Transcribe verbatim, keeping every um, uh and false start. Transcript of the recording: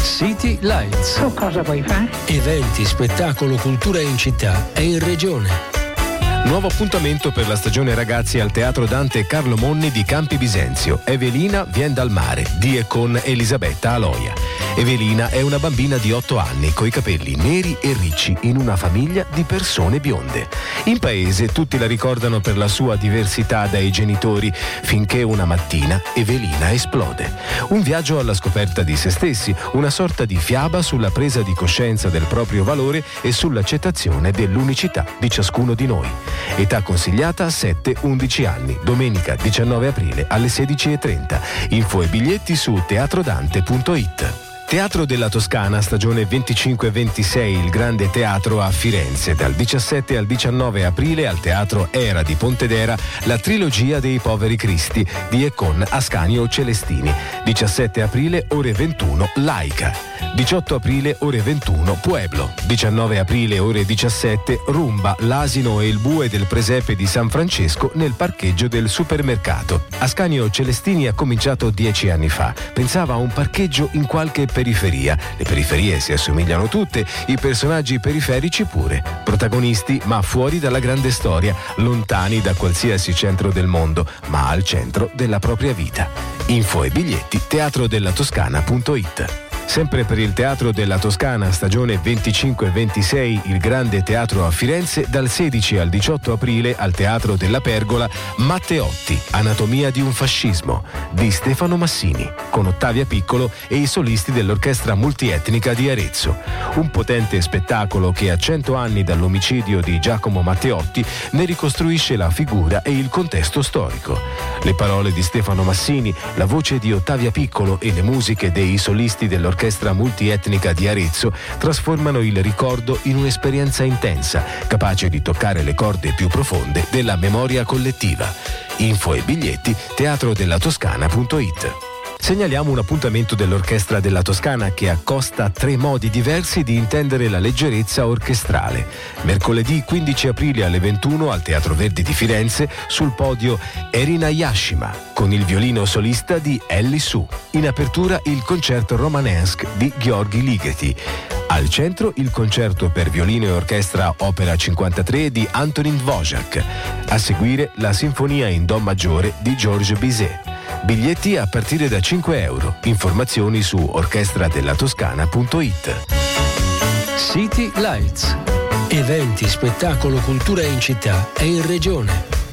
City Lights. Tu cosa vuoi fare? Eventi, spettacolo, cultura in città e in regione. Nuovo appuntamento per la stagione ragazzi al Teatro Dante Carlo Monni di Campi Bisenzio. Evelina vien dal mare, di e con Elisabetta Aloia. Evelina è una bambina di otto anni coi capelli neri e ricci in una famiglia di persone bionde. In paese tutti la ricordano per la sua diversità dai genitori, finché una mattina Evelina esplode. Un viaggio alla scoperta di se stessi, una sorta di fiaba sulla presa di coscienza del proprio valore e sull'accettazione dell'unicità di ciascuno di noi. Età consigliata sette undici anni, domenica diciannove aprile alle sedici e trenta. Info e biglietti su teatrodante punto it. Teatro della Toscana, stagione venticinque ventisei, il Grande Teatro a Firenze. Dal diciassette al diciannove aprile al Teatro Era di Pontedera, la trilogia dei Poveri Cristi di e con Ascanio Celestini. diciassette aprile, ore ventuno, Laica. diciotto aprile, ore ventuno, Pueblo. diciannove aprile, ore diciassette, Rumba, l'asino e il bue del presepe di San Francesco nel parcheggio del supermercato. Ascanio Celestini ha cominciato dieci anni fa. Pensava a un parcheggio in qualche periferia. Le periferie si assomigliano tutte, i personaggi periferici pure. Protagonisti, ma fuori dalla grande storia, lontani da qualsiasi centro del mondo, ma al centro della propria vita. Info e biglietti teatrodellatoscana punto it. Sempre per il Teatro della Toscana, stagione venticinque ventisei, il Grande Teatro a Firenze, dal sedici al diciotto aprile al Teatro della Pergola, Matteotti, Anatomia di un fascismo, di Stefano Massini, con Ottavia Piccolo e i solisti dell'Orchestra Multietnica di Arezzo. Un potente spettacolo che a cento anni dall'omicidio di Giacomo Matteotti ne ricostruisce la figura e il contesto storico. Le parole di Stefano Massini, la voce di Ottavia Piccolo e le musiche dei solisti dell'Orchestra Orchestra Multietnica di Arezzo trasformano il ricordo in un'esperienza intensa, capace di toccare le corde più profonde della memoria collettiva. Info e biglietti teatrodellatoscana punto it. Segnaliamo un appuntamento dell'Orchestra della Toscana che accosta tre modi diversi di intendere la leggerezza orchestrale. Mercoledì quindici aprile alle ventuno al Teatro Verdi di Firenze, sul podio Erina Yashima con il violino solista di Ellie Su. In apertura il concerto romanesque di Gheorghi Ligeti. Al centro il concerto per violino e orchestra opera cinquantatré di Antonin Dvořák. A seguire la sinfonia in do maggiore di Georges Bizet. Biglietti a partire da cinque euro. Informazioni su orchestradellatoscana punto it. City Lights. Eventi, spettacolo, cultura in città e in regione.